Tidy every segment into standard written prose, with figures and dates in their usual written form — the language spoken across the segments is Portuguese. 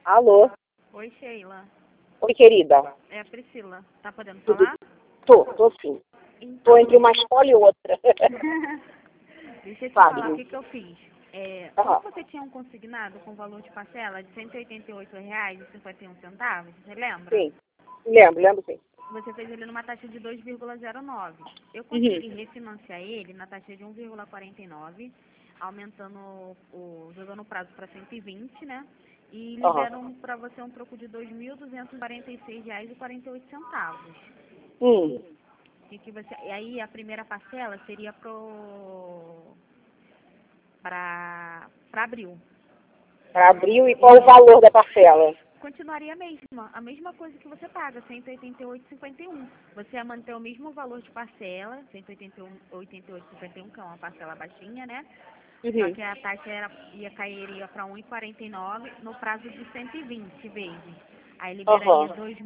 Alô? Oi, Sheila. Oi, querida. É a Priscila. Tá podendo Tudo? falar? Tô sim. Então, Tô entre uma escola e outra. deixa eu te Fale. falar o que que eu fiz. Como Aham. você tinha um consignado com valor de parcela de R$ 188,51, você lembra? Sim. Lembro sim. Você fez ele numa taxa de 2,09. Eu Uhum. consegui refinanciar ele na taxa de 1,49, aumentando jogando o prazo para 120, né? E Aham. liberam para você um troco de R$ 2.246,48. Hum. E aí a primeira parcela seria para abril. Para abril e qual o valor da parcela? Continuaria a mesma coisa que você paga, R$ 188,51. Você ia manter o mesmo valor de parcela, R$ 188,51, que é uma parcela baixinha, né? Só Uhum. que a taxa cairia para 1,49 no prazo de 120 vezes. Aí liberaria Aham. R$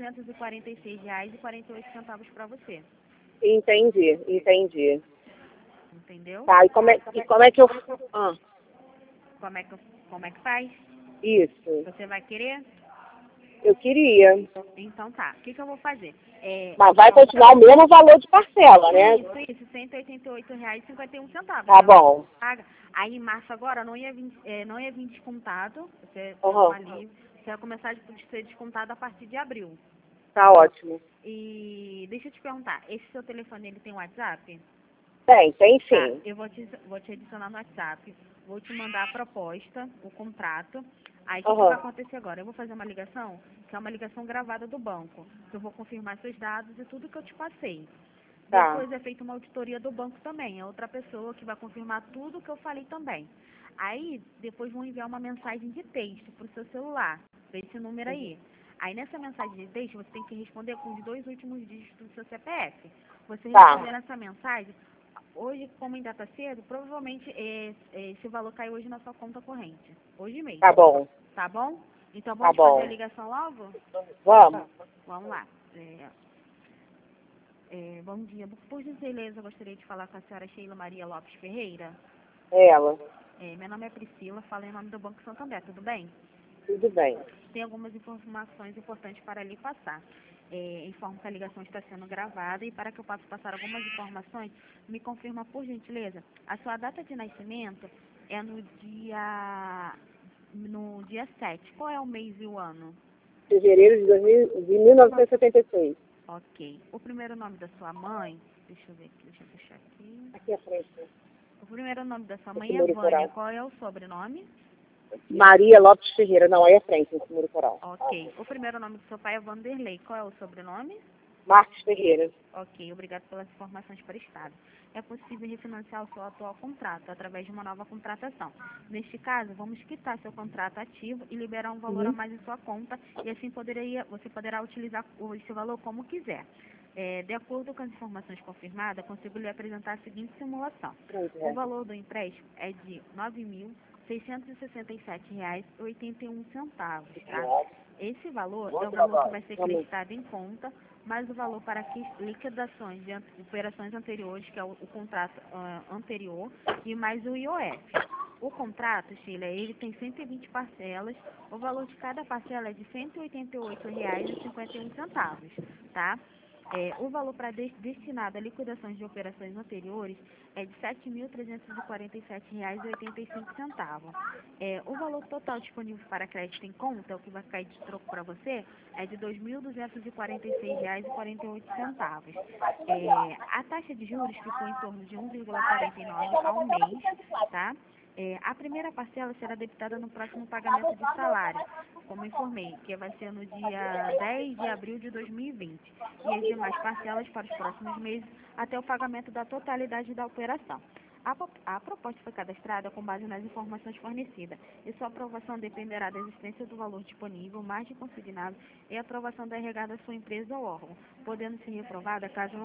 2.246,48 para você. Entendi. Entendeu? Tá, e como é que eu... Ah, Como é que, como é que faz? isso. Você vai querer? Eu queria. Então tá. O que que eu vou fazer? Mas vai continuar o mesmo valor de parcela, né? Isso, R$ 188,51. Tá Né? bom. Paga. Aí em março agora não ia vir descontado. Você tem um Aham. alívio. Você vai começar a ser descontado a partir de abril. Tá ótimo. E deixa eu te perguntar, esse seu telefone ele tem WhatsApp? Tem Tá, sim. eu vou te adicionar no WhatsApp, vou te mandar a proposta, o contrato. Aí o que vai Aham. acontecer agora? Eu vou fazer uma ligação, que é uma ligação gravada do banco, que eu vou confirmar seus dados e tudo que eu te passei. Tá. Depois é feita uma auditoria do banco também, é outra pessoa que vai confirmar tudo que eu falei também. Aí, depois vão enviar uma mensagem de texto para o seu celular, desse número aí. Aí nessa mensagem de texto você tem que responder com os 2 últimos dígitos do seu CPF. Você Tá. respondendo essa mensagem, hoje, como ainda está cedo, provavelmente esse valor cai hoje na sua conta corrente. Hoje mesmo. Tá bom. Tá bom? Então Tá vamos fazer a bom. ligação logo? Vamos. Vamos lá. Bom dia. Por gentileza, eu gostaria de falar com a senhora Sheila Maria Lopes Ferreira. Ela. Meu nome é Priscila, falo em nome do Banco Santander, tudo bem? Tudo bem. Tem algumas informações importantes para lhe passar. Informo que a ligação está sendo gravada e para que eu possa passar algumas informações, me confirma, por gentileza, a sua data de nascimento é no dia 7. Qual é o mês e o ano? Fevereiro de 1976. Ok. O primeiro nome da sua mãe, deixa eu ver aqui, deixa eu puxar aqui. Aqui à frente. O primeiro nome da sua mãe Esse é muro Vânia. coral. Qual é o sobrenome? Maria Lopes Ferreira. Não, aí à frente, nesse muro coral. Ok. O primeiro nome do seu pai é Vanderlei. Qual é o sobrenome? Marcos Ferreira. Ok, obrigado pelas informações prestadas. É possível refinanciar o seu atual contrato através de uma nova contratação. Neste caso, vamos quitar seu contrato ativo e liberar um valor a mais em sua conta e assim você poderá utilizar esse valor como quiser. De acordo com as informações confirmadas, consigo lhe apresentar a seguinte simulação. O valor do empréstimo é de R$ 9.667,81, tá? Esse valor é o valor que vai ser creditado em conta, mais o valor para liquidações de operações anteriores, que é o contrato anterior, e mais o IOF. O contrato, Sheila, ele tem 120 parcelas, o valor de cada parcela é de R$ 188,51, tá? O valor destinado a liquidações de operações anteriores é de R$ 7.347,85. O valor total disponível para crédito em conta, o que vai cair de troco para você, é de R$ 2.246,48. A taxa de juros ficou em torno de 1,49 ao mês, tá? A primeira parcela será debitada no próximo pagamento de salário, como informei, que vai ser no dia 10 de abril de 2020, e as demais parcelas para os próximos meses até o pagamento da totalidade da operação. A proposta foi cadastrada com base nas informações fornecidas e sua aprovação dependerá da existência do valor disponível, margem consignado e aprovação da RH da sua empresa ou órgão, podendo ser reprovada caso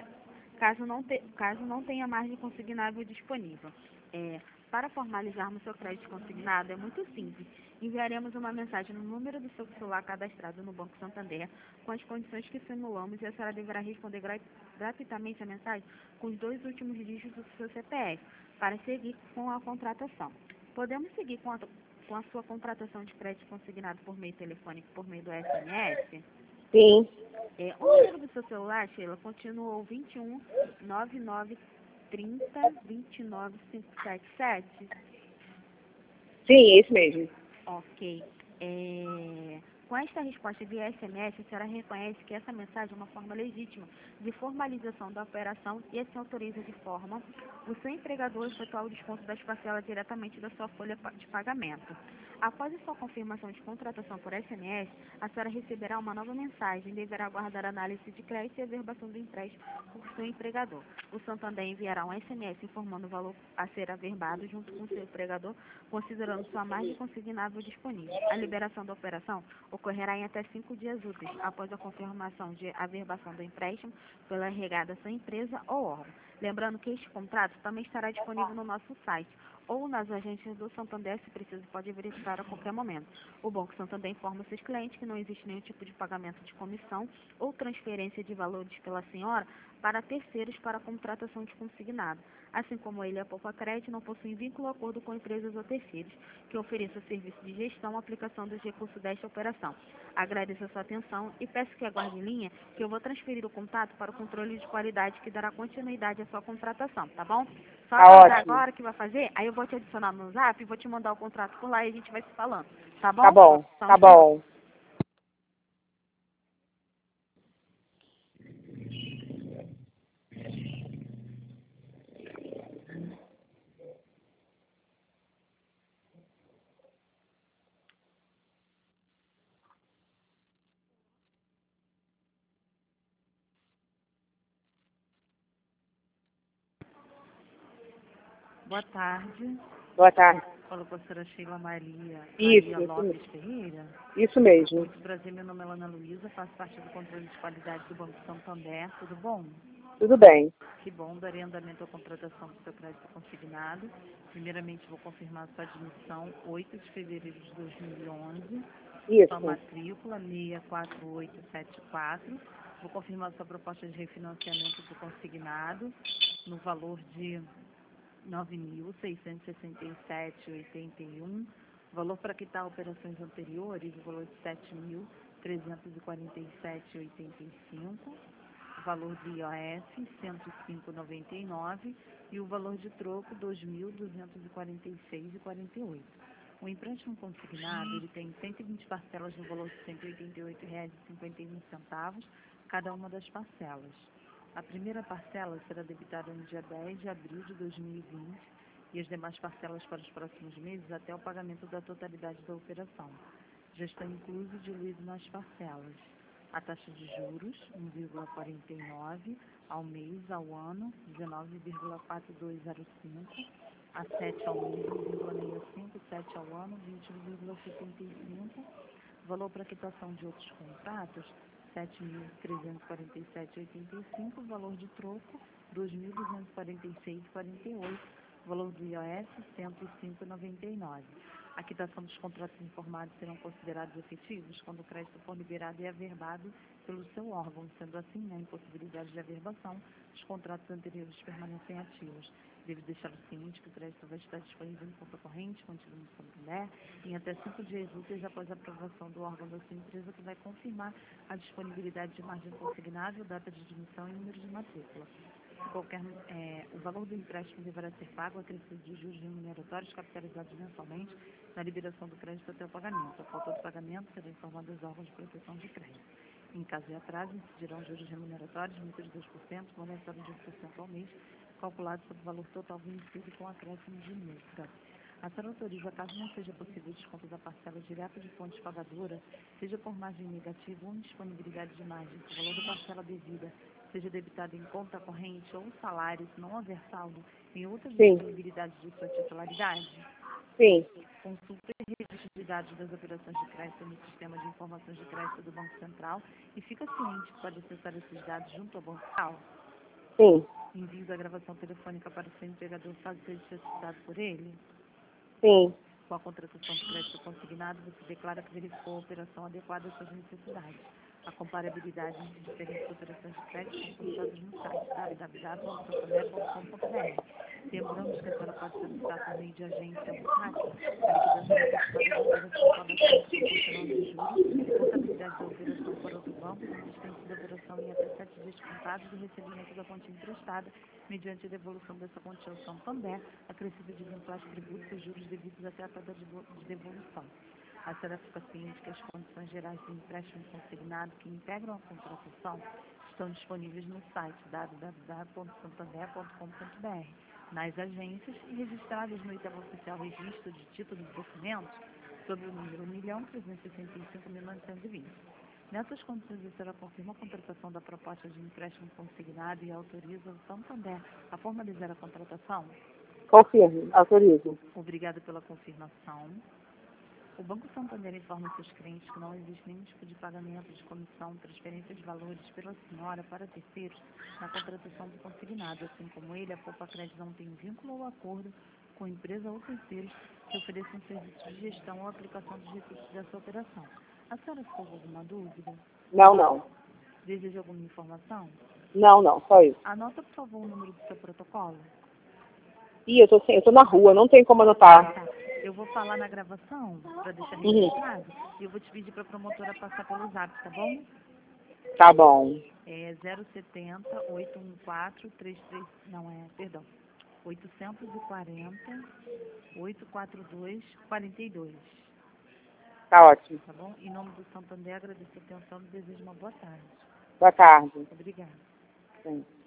não tenha margem consignável disponível. Para formalizarmos seu crédito consignado é muito simples. Enviaremos uma mensagem no número do seu celular cadastrado no Banco Santander com as condições que simulamos e a senhora deverá responder gratuitamente a mensagem com os 2 últimos dígitos do seu CPF para seguir com a contratação. Podemos seguir com com a sua contratação de crédito consignado por meio telefônico, por meio do SMS, Sim. o número do seu celular, Sheila, continuou 21 99 30 29 577? Sim, esse mesmo. Ok. Com esta resposta via SMS, a senhora reconhece que essa mensagem é uma forma legítima de formalização da operação e assim autoriza de forma o seu empregador a efetuar o desconto das parcelas diretamente da sua folha de pagamento. Após a sua confirmação de contratação por SMS, a senhora receberá uma nova mensagem e deverá aguardar a análise de crédito e averbação do empréstimo por seu empregador. O Santander enviará um SMS informando o valor a ser averbado junto com o seu empregador, considerando sua margem consignável disponível. A liberação da operação ocorrerá em até 5 dias úteis após a confirmação de averbação do empréstimo pela regada sua empresa ou órgão. Lembrando que este contrato também estará disponível no nosso site ou nas agências do Santander, se preciso, pode verificar a qualquer momento. O Banco Santander informa seus clientes que não existe nenhum tipo de pagamento de comissão ou transferência de valores pela senhora para terceiros para a contratação de consignado. Assim como ele, a Poupa Crédito não possui vínculo ou acordo com empresas ou terceiros que ofereçam serviço de gestão ou aplicação dos recursos desta operação. Agradeço a sua atenção e peço que aguarde em linha que eu vou transferir o contato para o controle de qualidade que dará continuidade à sua contratação, tá bom? Só Tá aguardar ótimo. agora que vai fazer, aí eu vou te adicionar no Zap e vou te mandar o contrato por lá e a gente vai se falando, tá bom? Tá bom, Só um tá instante. bom. Boa tarde. Boa tarde. Fala com a senhora Sheila Maria Isso Lopes Ferreira. Isso mesmo. Muito prazer, meu nome é Ana Luísa, faço parte do controle de qualidade do Banco Santander, tudo bom? Tudo bem. Que bom, darei andamento à contratação do seu crédito consignado. Primeiramente, vou confirmar sua admissão, 8 de fevereiro de 2011, sua Isso. matrícula 64874. Vou confirmar sua proposta de refinanciamento do consignado no valor de R$ 9.667,81. Valor para quitar operações anteriores, o valor de R$ 7.347,85. Valor de IOS, R$ 105,99 e o valor de troco, R$ 2.246,48. O empréstimo consignado, ele tem 120 parcelas no valor de R$ 188,51, cada uma das parcelas. A primeira parcela será debitada no dia 10 de abril de 2020 e as demais parcelas para os próximos meses até o pagamento da totalidade da operação. Já está incluso e diluído nas parcelas. A taxa de juros, 1,49 ao mês, ao ano, 19,4205, a 7 ao mês, 1,65, 7 ao ano, 21,75. Valor para quitação de outros contratos, R$ 7.347,85, valor de troco, R$ 2.246,48, valor do IOS, R$ 105,99. A quitação dos contratos informados serão considerados efetivos quando o crédito for liberado e averbado pelo seu órgão. Sendo assim, na impossibilidade de averbação, os contratos anteriores permanecem ativos. Devo deixar o ciente que o crédito vai estar disponível em conta corrente, contido no Santander, em até 5 dias úteis após a aprovação do órgão da sua empresa, que vai confirmar a disponibilidade de margem consignável, data de admissão e número de matrícula. O valor do empréstimo deverá ser pago acrescido de juros remuneratórios capitalizados mensalmente na liberação do crédito até o pagamento. A falta do pagamento será informada aos órgãos de proteção de crédito. Em caso de atraso, incidirão juros remuneratórios, multa de 2%, monetado de 1% ao mês, calculado sobre o valor total vencido com acréscimo de multa. A senhora autoriza, caso não seja possível o desconto da parcela direta de fonte pagadora, seja por margem negativa ou indisponibilidade de margem, se o valor da parcela devida seja debitado em conta corrente ou salário, se não haver saldo em outras Sim. disponibilidades de sua titularidade? Sim. Consulte o registro de dados das operações de crédito no Sistema de Informações de Crédito do Banco Central e fica ciente que pode acessar esses dados junto ao Banco Central. Sim. Envio da gravação telefônica para o seu empregador caso seja solicitado por ele. Sim. Com a contratação de crédito consignado, você declara que verificou a operação adequada às suas necessidades. A comparabilidade entre diferentes operações de crédito são consultadas no site www.santander.com.br. Lembramos que a senhora pode solicitar por meio de agência ou saque a liquidação antecipada de operação para proporcional de juros, contabilidade da operação para outro banco, existência da operação em até 7 dias contados e recebimento da quantia emprestada, mediante a devolução dessa quantia ao Santander, acrescida de eventuais tributos e juros devidos até a data de devolução. A senhora fica ciente que as condições gerais do empréstimo consignado que integram a contratação estão disponíveis no site www.santander.com.br, nas agências e registradas no item oficial Registro de Títulos e Documentos, sob o número 1.365.920. Nessas condições, a senhora confirma a contratação da proposta de empréstimo consignado e autoriza o Santander a formalizar a contratação? Confirmo, autorizo. Obrigada pela confirmação. O Banco Santander informa seus clientes que não existe nenhum tipo de pagamento de comissão, transferência de valores pela senhora para terceiros na contratação do consignado, assim como ele, a Poupa Crédito não tem vínculo ou acordo com empresa ou terceiros que ofereçam serviços de gestão ou aplicação dos recursos dessa operação. A senhora ficou com alguma dúvida? Não, não. Deseja alguma informação? Não, não, só isso. Anota, por favor, o número do seu protocolo. Ih, eu tô na rua, não tem como anotar. Tá. Eu vou falar na gravação, para deixar registrado, e eu vou te pedir para a promotora passar pelo zap, tá bom? Tá bom. É 070 814 33, não é, perdão, 840 842 42, Tá ótimo. tá bom? Em nome do Santander, agradeço a atenção e desejo uma boa tarde. Boa tarde. Obrigada. Sim.